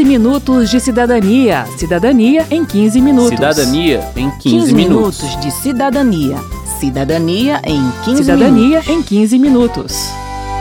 minutos de cidadania. Cidadania em 15 minutos. Cidadania em 15 15 minutos. minutos de cidadania. Cidadania em 15 Cidadania minutos. em 15 minutos.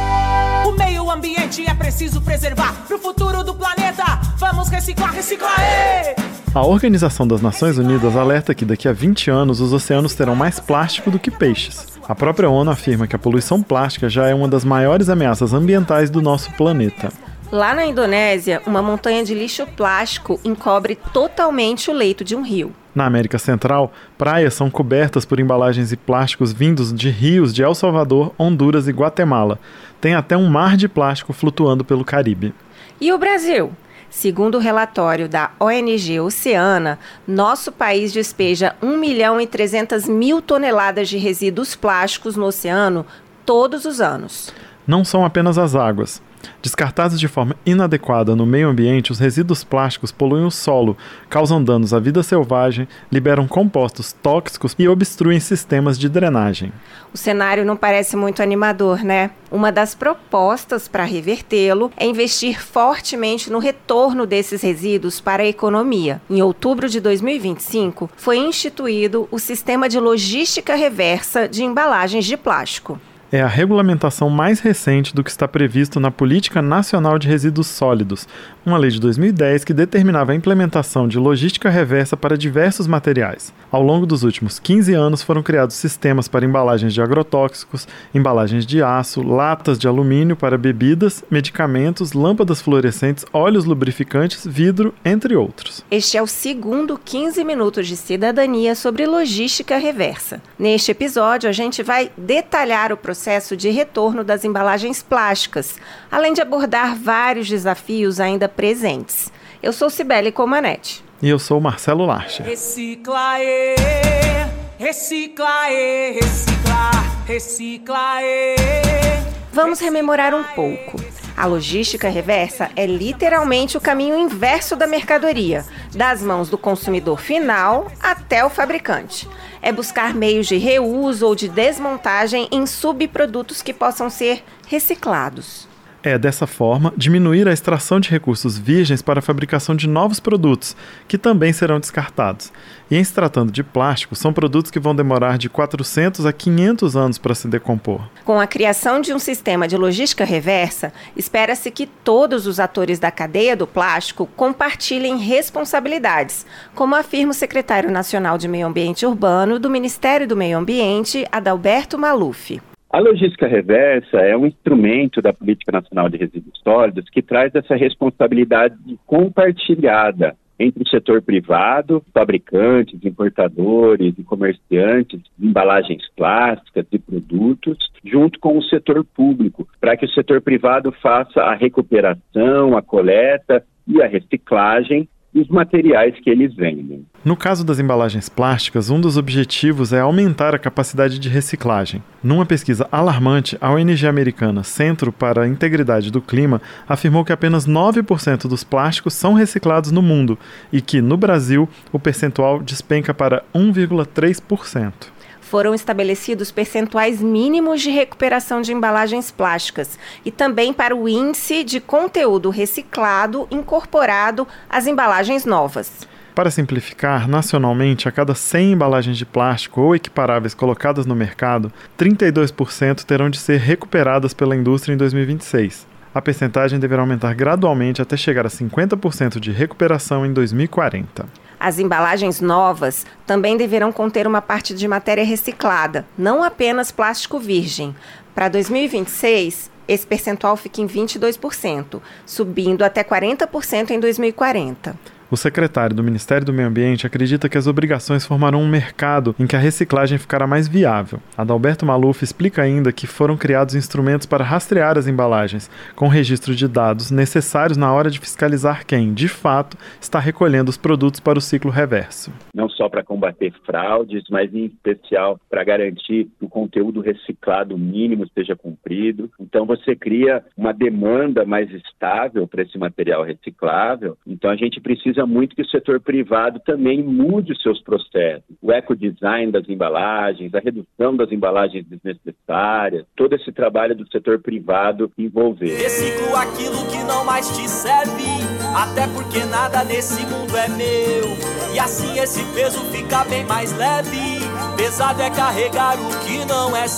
O meio ambiente é preciso preservar pro futuro do planeta. Vamos reciclar, reciclar! A Organização das Nações Unidas alerta que daqui a 20 anos os oceanos terão mais plástico do que peixes. A própria ONU afirma que a poluição plástica já é uma das maiores ameaças ambientais do nosso planeta. Lá na Indonésia, uma montanha de lixo plástico encobre totalmente o leito de um rio. Na América Central, praias são cobertas por embalagens e plásticos vindos de rios de El Salvador, Honduras e Guatemala. Tem até um mar de plástico flutuando pelo Caribe. E o Brasil? Segundo o relatório da ONG Oceana, nosso país despeja 1.300.000 toneladas de resíduos plásticos no oceano todos os anos. Não são apenas as águas. Descartados de forma inadequada no meio ambiente, os resíduos plásticos poluem o solo, causam danos à vida selvagem, liberam compostos tóxicos e obstruem sistemas de drenagem. O cenário não parece muito animador, né? Uma das propostas para revertê-lo é investir fortemente no retorno desses resíduos para a economia. Em outubro de 2025, foi instituído o Sistema de Logística Reversa de Embalagens de Plástico. É a regulamentação mais recente do que está previsto na Política Nacional de Resíduos Sólidos, uma lei de 2010 que determinava a implementação de logística reversa para diversos materiais. Ao longo dos últimos 15 anos foram criados sistemas para embalagens de agrotóxicos, embalagens de aço, latas de alumínio para bebidas, medicamentos, lâmpadas fluorescentes, óleos lubrificantes, vidro, entre outros. Este é o segundo 15 minutos de cidadania sobre logística reversa. Neste episódio, a gente vai detalhar o processo de retorno das embalagens plásticas, além de abordar vários desafios ainda presentes. Eu sou Cibele Comanete. E eu sou Marcelo Larcher. Recicla, recicla, reciclar, recicla. Vamos rememorar um pouco. A logística reversa é literalmente o caminho inverso da mercadoria, das mãos do consumidor final até o fabricante. É buscar meios de reuso ou de desmontagem em subprodutos que possam ser reciclados. É, dessa forma, diminuir a extração de recursos virgens para a fabricação de novos produtos, que também serão descartados. E em se tratando de plástico, são produtos que vão demorar de 400 a 500 anos para se decompor. Com a criação de um sistema de logística reversa, espera-se que todos os atores da cadeia do plástico compartilhem responsabilidades, como afirma o secretário nacional de Meio Ambiente Urbano do Ministério do Meio Ambiente, Adalberto Maluf. A logística reversa é um instrumento da Política Nacional de Resíduos Sólidos que traz essa responsabilidade compartilhada entre o setor privado, fabricantes, importadores e comerciantes de embalagens plásticas e produtos, junto com o setor público, para que o setor privado faça a recuperação, a coleta e a reciclagem dos materiais que eles vendem. No caso das embalagens plásticas, um dos objetivos é aumentar a capacidade de reciclagem. Numa pesquisa alarmante, a ONG americana Centro para a Integridade do Clima afirmou que apenas 9% dos plásticos são reciclados no mundo e que, no Brasil, o percentual despenca para 1,3%. Foram estabelecidos percentuais mínimos de recuperação de embalagens plásticas e também para o índice de conteúdo reciclado incorporado às embalagens novas. Para simplificar, nacionalmente, a cada 100 embalagens de plástico ou equiparáveis colocadas no mercado, 32% terão de ser recuperadas pela indústria em 2026. A percentagem deverá aumentar gradualmente até chegar a 50% de recuperação em 2040. As embalagens novas também deverão conter uma parte de matéria reciclada, não apenas plástico virgem. Para 2026, esse percentual fica em 22%, subindo até 40% em 2040. O secretário do Ministério do Meio Ambiente acredita que as obrigações formarão um mercado em que a reciclagem ficará mais viável. Adalberto Maluf explica ainda que foram criados instrumentos para rastrear as embalagens, com registro de dados necessários na hora de fiscalizar quem, de fato, está recolhendo os produtos para o ciclo reverso. Não só para combater fraudes, mas em especial para garantir que o conteúdo reciclado mínimo esteja cumprido. Então você cria uma demanda mais estável para esse material reciclável. Então a gente precisa muito que o setor privado também mude os seus processos. O ecodesign das embalagens, a redução das embalagens desnecessárias, todo esse trabalho do setor privado envolver. Reciclo aquilo que não mais te serve, até porque nada nesse mundo é meu. E assim esse peso fica bem mais leve. Pesado é carregar o que não é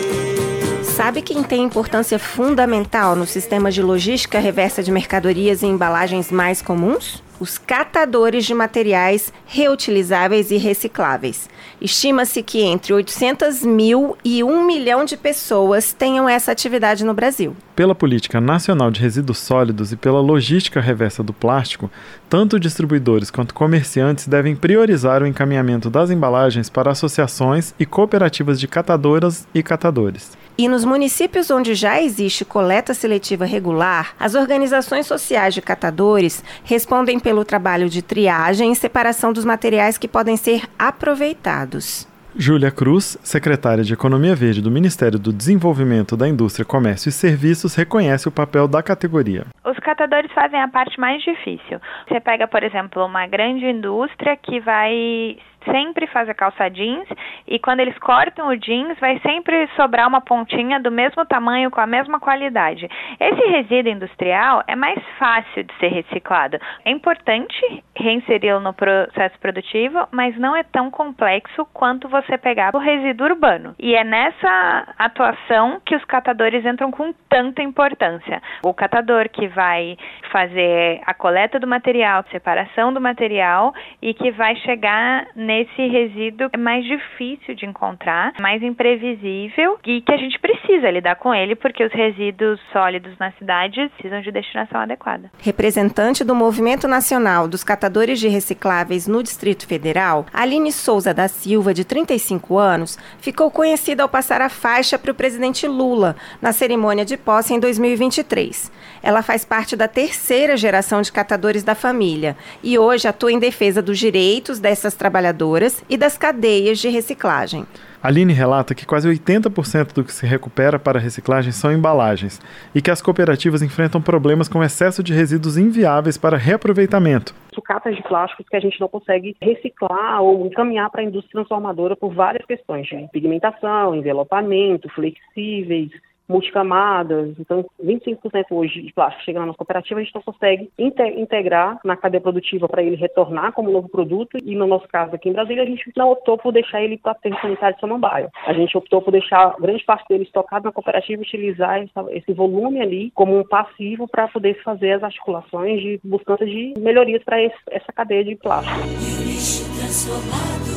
seu. Sabe quem tem importância fundamental no sistema de logística reversa de mercadorias e embalagens mais comuns? Os catadores de materiais reutilizáveis e recicláveis. Estima-se que entre 800 mil e 1 milhão de pessoas tenham essa atividade no Brasil. Pela Política Nacional de Resíduos Sólidos e pela logística reversa do plástico, tanto distribuidores quanto comerciantes devem priorizar o encaminhamento das embalagens para associações e cooperativas de catadoras e catadores. E nos municípios onde já existe coleta seletiva regular, as organizações sociais de catadores respondem pelo trabalho de triagem e separação dos materiais que podem ser aproveitados. Júlia Cruz, secretária de Economia Verde do Ministério do Desenvolvimento da Indústria, Comércio e Serviços, reconhece o papel da categoria. Os catadores fazem a parte mais difícil. Você pega, por exemplo, uma grande indústria que vai sempre fazer calça jeans e quando eles cortam o jeans vai sempre sobrar uma pontinha do mesmo tamanho com a mesma qualidade. Esse resíduo industrial é mais fácil de ser reciclado. É importante reinseri-lo no processo produtivo, mas não é tão complexo quanto você pegar o resíduo urbano. E é nessa atuação que os catadores entram com tanta importância. O catador que vai fazer a coleta do material, separação do material e que vai chegar nesse resíduo é mais difícil de encontrar, mais imprevisível e que a gente precisa lidar com ele porque os resíduos sólidos na cidade precisam de destinação adequada. Representante do Movimento Nacional dos Catadores de Recicláveis no Distrito Federal, Aline Souza da Silva, de 35 anos, ficou conhecida ao passar a faixa para o presidente Lula na cerimônia de posse em 2023. Ela faz parte da terceira geração de catadores da família e hoje atua em defesa dos direitos dessas trabalhadoras e das cadeias de reciclagem. Aline relata que quase 80% do que se recupera para reciclagem são embalagens e que as cooperativas enfrentam problemas com excesso de resíduos inviáveis para reaproveitamento. Sucatas de plásticos que a gente não consegue reciclar ou encaminhar para a indústria transformadora por várias questões de pigmentação, envelopamento, flexíveis, multicamadas. Então, 25% hoje de plástico chega na nossa cooperativa, a gente não consegue integrar na cadeia produtiva para ele retornar como novo produto. E no nosso caso aqui em Brasília, a gente não optou por deixar ele para aterro sanitário de Samambaia. A gente optou por deixar grande parte dele estocado na cooperativa e utilizar esse volume ali como um passivo para poder fazer as articulações de buscando de melhorias para essa cadeia de plástico. E o lixo transformado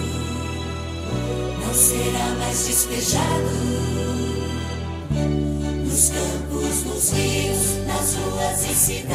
não será mais despejado. Nos campos, nos rios, nas ruas e cidades,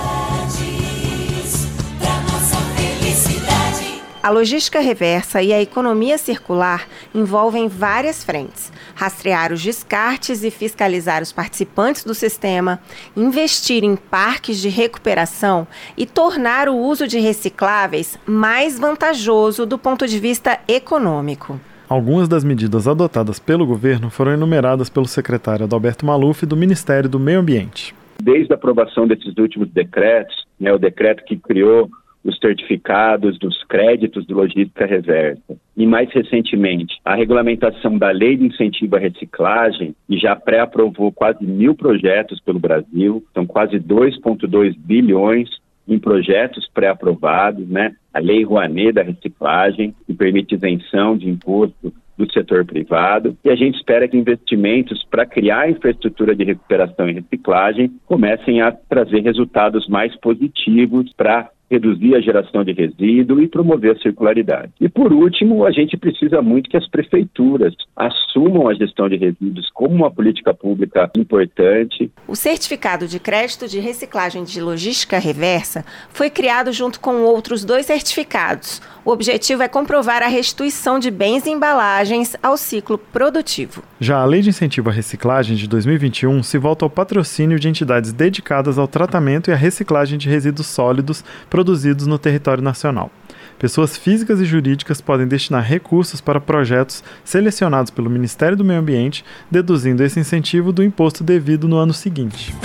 pra nossa felicidade. A logística reversa e a economia circular envolvem várias frentes. Rastrear os descartes e fiscalizar os participantes do sistema, investir em parques de recuperação e tornar o uso de recicláveis mais vantajoso do ponto de vista econômico. Algumas das medidas adotadas pelo governo foram enumeradas pelo secretário Adalberto Maluf, do Ministério do Meio Ambiente. Desde a aprovação desses últimos decretos, o decreto que criou os certificados dos créditos de logística reversa, e mais recentemente, a regulamentação da Lei de Incentivo à Reciclagem, que já pré-aprovou quase 1.000 projetos pelo Brasil, são quase 2,2 bilhões em projetos pré-aprovados, A Lei Rouanet da reciclagem, que permite isenção de imposto do setor privado, e a gente espera que investimentos para criar infraestrutura de recuperação e reciclagem comecem a trazer resultados mais positivos para reduzir a geração de resíduo e promover a circularidade. E por último, a gente precisa muito que as prefeituras assumam a gestão de resíduos como uma política pública importante. O Certificado de Crédito de Reciclagem de Logística Reversa foi criado junto com outros 2 certificados. O objetivo é comprovar a restituição de bens e embalagens ao ciclo produtivo. Já a Lei de Incentivo à Reciclagem de 2021 se volta ao patrocínio de entidades dedicadas ao tratamento e à reciclagem de resíduos sólidos produzidos no território nacional. Pessoas físicas e jurídicas podem destinar recursos para projetos selecionados pelo Ministério do Meio Ambiente, deduzindo esse incentivo do imposto devido no ano seguinte.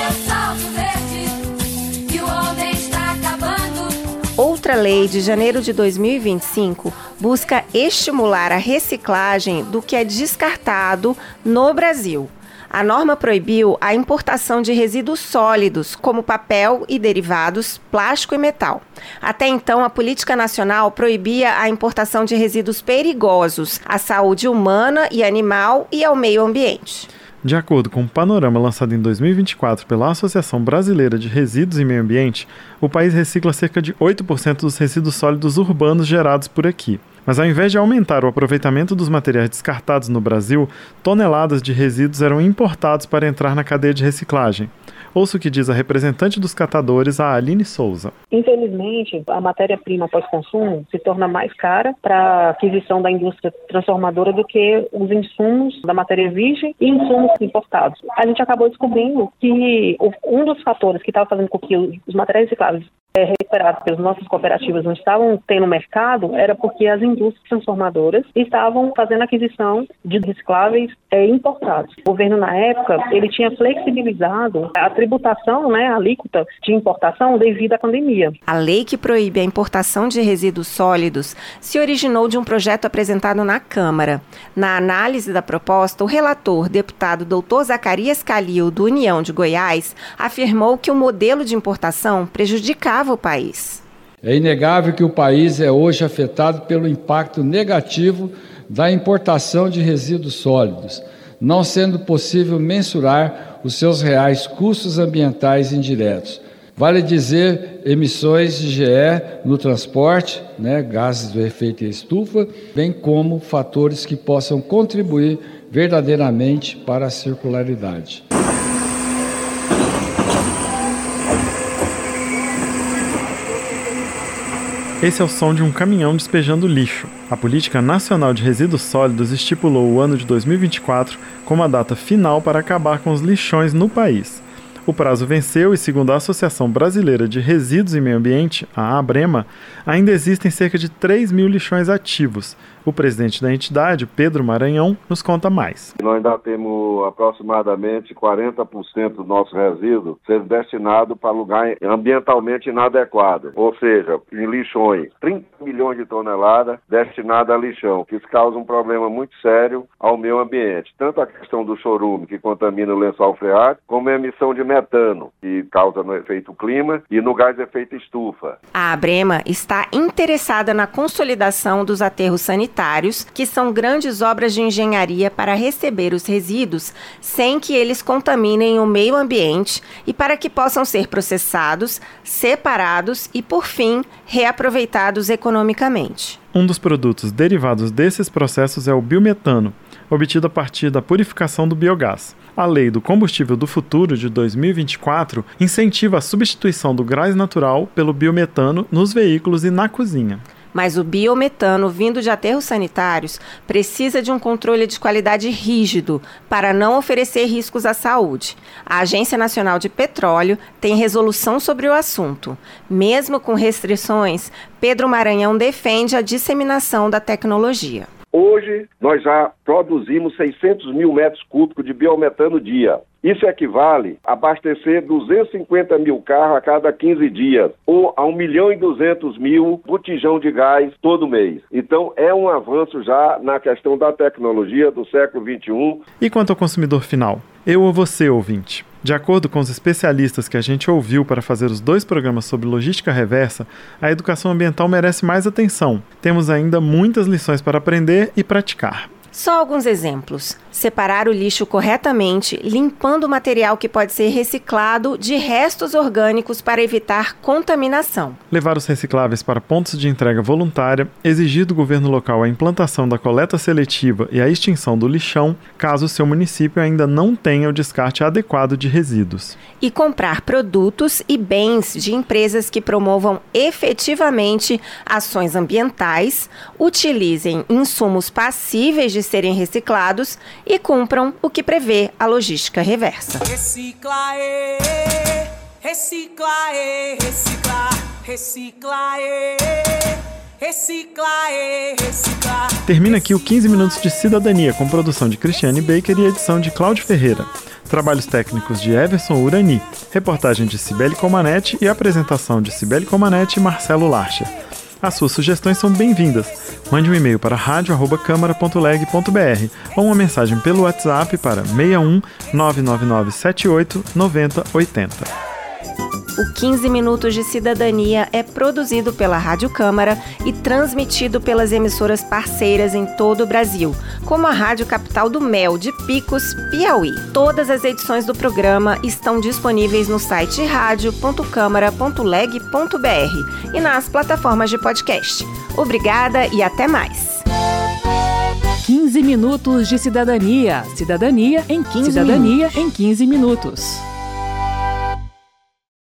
Outra lei de janeiro de 2025 busca estimular a reciclagem do que é descartado no Brasil. A norma proibiu a importação de resíduos sólidos, como papel e derivados, plástico e metal. Até então, a política nacional proibia a importação de resíduos perigosos à saúde humana e animal e ao meio ambiente. De acordo com o panorama lançado em 2024 pela Associação Brasileira de Resíduos e Meio Ambiente, o país recicla cerca de 8% dos resíduos sólidos urbanos gerados por aqui. Mas ao invés de aumentar o aproveitamento dos materiais descartados no Brasil, toneladas de resíduos eram importados para entrar na cadeia de reciclagem. Ouça o que diz a representante dos catadores, a Aline Souza. Infelizmente, a matéria-prima pós-consumo se torna mais cara para a aquisição da indústria transformadora do que os insumos da matéria virgem e insumos importados. A gente acabou descobrindo que um dos fatores que estava fazendo com que os materiais recicláveis recuperados pelas nossas cooperativas não estavam tendo mercado era porque as indústrias transformadoras estavam fazendo aquisição de recicláveis importados. O governo, na época, ele tinha flexibilizado a tributação, a alíquota de importação devido à pandemia. A lei que proíbe a importação de resíduos sólidos se originou de um projeto apresentado na Câmara. Na análise da proposta, o relator, deputado Dr. Zacarias Calil, do União de Goiás, afirmou que o modelo de importação prejudicava o país. É inegável que o país é hoje afetado pelo impacto negativo da importação de resíduos sólidos, não sendo possível mensurar os seus reais custos ambientais indiretos. Vale dizer, emissões de GE no transporte, gases do efeito estufa, bem como fatores que possam contribuir verdadeiramente para a circularidade. Esse é o som de um caminhão despejando lixo. A Política Nacional de Resíduos Sólidos estipulou o ano de 2024 como a data final para acabar com os lixões no país. O prazo venceu e, segundo a Associação Brasileira de Resíduos e Meio Ambiente, a ABREMA, ainda existem cerca de 3 mil lixões ativos. O presidente da entidade, Pedro Maranhão, nos conta mais. Nós ainda temos aproximadamente 40% do nosso resíduo sendo destinado para lugar ambientalmente inadequado, ou seja, em lixões. 30 milhões de toneladas destinadas a lixão, que isso causa um problema muito sério ao meio ambiente. Tanto a questão do chorume, que contamina o lençol freático, como a emissão de metano, que causa no efeito clima, e no gás efeito estufa. A ABREMA está interessada na consolidação dos aterros sanitários, que são grandes obras de engenharia para receber os resíduos sem que eles contaminem o meio ambiente e para que possam ser processados, separados e, por fim, reaproveitados economicamente. Um dos produtos derivados desses processos é o biometano, obtido a partir da purificação do biogás. A Lei do Combustível do Futuro, de 2024, incentiva a substituição do gás natural pelo biometano nos veículos e na cozinha. Mas o biometano vindo de aterros sanitários precisa de um controle de qualidade rígido para não oferecer riscos à saúde. A Agência Nacional de Petróleo tem resolução sobre o assunto. Mesmo com restrições, Pedro Maranhão defende a disseminação da tecnologia. Hoje, nós já produzimos 600 mil metros cúbicos de biometano dia. Isso equivale a abastecer 250 mil carros a cada 15 dias, ou a 1.200.000 botijão de gás todo mês. Então, é um avanço já na questão da tecnologia do século XXI. E quanto ao consumidor final? Eu ou você, ouvinte? De acordo com os especialistas que a gente ouviu para fazer os 2 programas sobre logística reversa, a educação ambiental merece mais atenção. Temos ainda muitas lições para aprender e praticar. Só alguns exemplos. Separar o lixo corretamente, limpando o material que pode ser reciclado de restos orgânicos para evitar contaminação. Levar os recicláveis para pontos de entrega voluntária, exigir do governo local a implantação da coleta seletiva e a extinção do lixão, caso o seu município ainda não tenha o descarte adequado de resíduos. E comprar produtos e bens de empresas que promovam efetivamente ações ambientais, utilizem insumos passíveis de serem reciclados e cumpram o que prevê a logística reversa. Recicla, recicla, reciclar, recicla, recicla, reciclar. Termina aqui o 15 Minutos de Cidadania, com produção de Cristiane Baker e edição de Cláudio Ferreira. Trabalhos técnicos de Everson Urani, reportagem de Cibele Comanete e apresentação de Cibele Comanete e Marcelo Larcher. As suas sugestões são bem-vindas. Mande um e-mail para radio@câmara.leg.br ou uma mensagem pelo WhatsApp para 61 999 78 90 80. O 15 Minutos de Cidadania é produzido pela Rádio Câmara e transmitido pelas emissoras parceiras em todo o Brasil, como a Rádio Capital do Mel, de Picos, Piauí. Todas as edições do programa estão disponíveis no site radio.câmara.leg.br e nas plataformas de podcast. Obrigada e até mais. 15 Minutos de Cidadania. Cidadania em 15 minutos.